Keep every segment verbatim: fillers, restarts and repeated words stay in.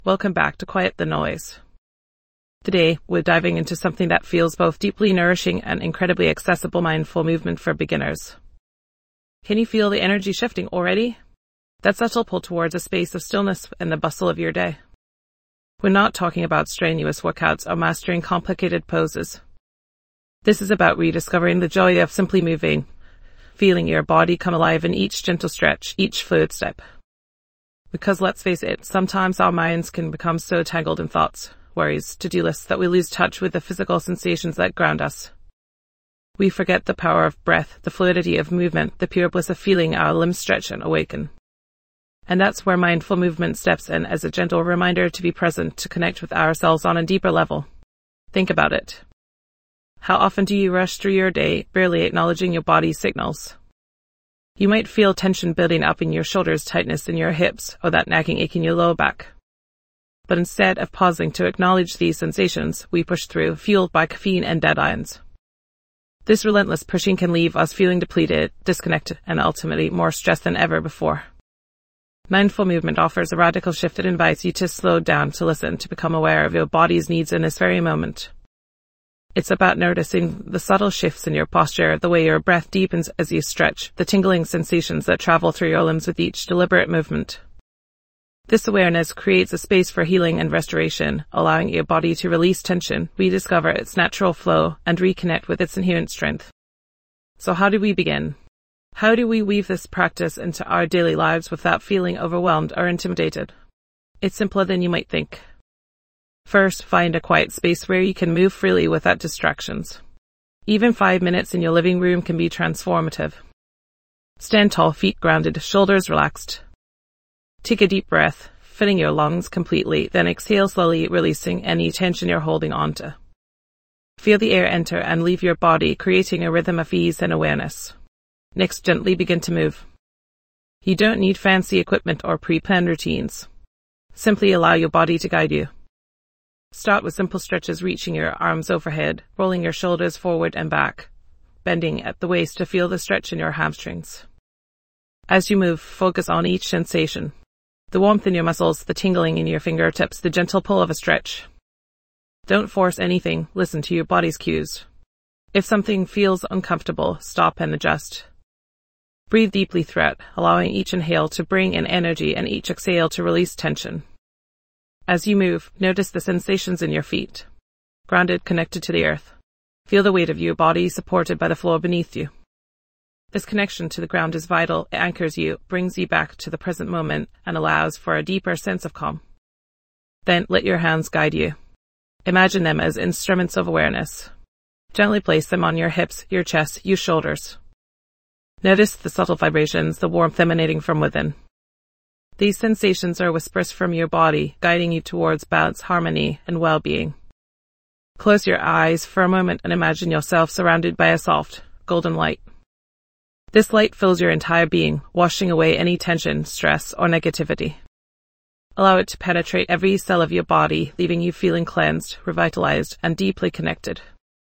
Welcome back to Quiet the Noise. Today, we're diving into something that feels both deeply nourishing and incredibly accessible mindful movement for beginners. Can you feel the energy shifting already? That subtle pull towards a space of stillness in the bustle of your day. We're not talking about strenuous workouts or mastering complicated poses. This is about rediscovering the joy of simply moving, feeling your body come alive in each gentle stretch, each fluid step. Because let's face it, sometimes our minds can become so tangled in thoughts, worries, to-do lists that we lose touch with the physical sensations that ground us. We forget the power of breath, the fluidity of movement, the pure bliss of feeling our limbs stretch and awaken. And that's where mindful movement steps in as a gentle reminder to be present, to connect with ourselves on a deeper level. Think about it. How often do you rush through your day, barely acknowledging your body's signals? You might feel tension building up in your shoulders, tightness in your hips, or that nagging ache in your lower back. But instead of pausing to acknowledge these sensations, we push through, fueled by caffeine and deadlines. This relentless pushing can leave us feeling depleted, disconnected, and ultimately more stressed than ever before. Mindful movement offers a radical shift that invites you to slow down, to listen, to become aware of your body's needs in this very moment. It's about noticing the subtle shifts in your posture, the way your breath deepens as you stretch, the tingling sensations that travel through your limbs with each deliberate movement. This awareness creates a space for healing and restoration, allowing your body to release tension, rediscover its natural flow, and reconnect with its inherent strength. So how do we begin? How do we weave this practice into our daily lives without feeling overwhelmed or intimidated? It's simpler than you might think. First, find a quiet space where you can move freely without distractions. Even five minutes in your living room can be transformative. Stand tall, feet grounded, shoulders relaxed. Take a deep breath, filling your lungs completely, then exhale slowly, releasing any tension you're holding onto. Feel the air enter and leave your body, creating a rhythm of ease and awareness. Next, gently begin to move. You don't need fancy equipment or pre-planned routines. Simply allow your body to guide you. Start with simple stretches, reaching your arms overhead, rolling your shoulders forward and back, bending at the waist to feel the stretch in your hamstrings. As you move, focus on each sensation. The warmth in your muscles, the tingling in your fingertips, the gentle pull of a stretch. Don't force anything, listen to your body's cues. If something feels uncomfortable, stop and adjust. Breathe deeply throughout, allowing each inhale to bring in energy and each exhale to release tension. As you move, notice the sensations in your feet. Grounded, connected to the earth. Feel the weight of your body supported by the floor beneath you. This connection to the ground is vital. It anchors you, brings you back to the present moment, and allows for a deeper sense of calm. Then let your hands guide you. Imagine them as instruments of awareness. Gently place them on your hips, your chest, your shoulders. Notice the subtle vibrations, the warmth emanating from within. These sensations are whispers from your body, guiding you towards balance, harmony, and well-being. Close your eyes for a moment and imagine yourself surrounded by a soft, golden light. This light fills your entire being, washing away any tension, stress, or negativity. Allow it to penetrate every cell of your body, leaving you feeling cleansed, revitalized, and deeply connected.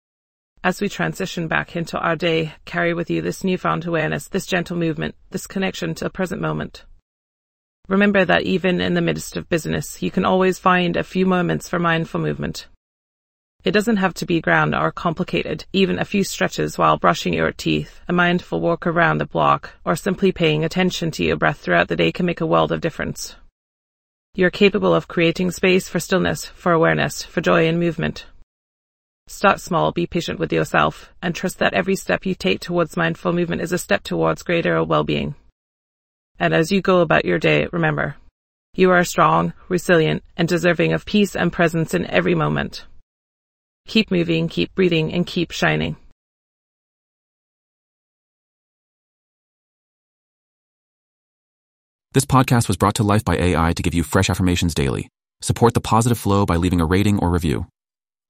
As we transition back into our day, carry with you this newfound awareness, this gentle movement, this connection to the present moment. Remember that even in the midst of busyness, you can always find a few moments for mindful movement. It doesn't have to be grand or complicated. Even a few stretches while brushing your teeth, a mindful walk around the block, or simply paying attention to your breath throughout the day can make a world of difference. You're capable of creating space for stillness, for awareness, for joy and movement. Start small, be patient with yourself, and trust that every step you take towards mindful movement is a step towards greater well-being. And as you go about your day, remember, you are strong, resilient, and deserving of peace and presence in every moment. Keep moving, keep breathing, and keep shining. This podcast was brought to life by A I to give you fresh affirmations daily. Support the positive flow by leaving a rating or review.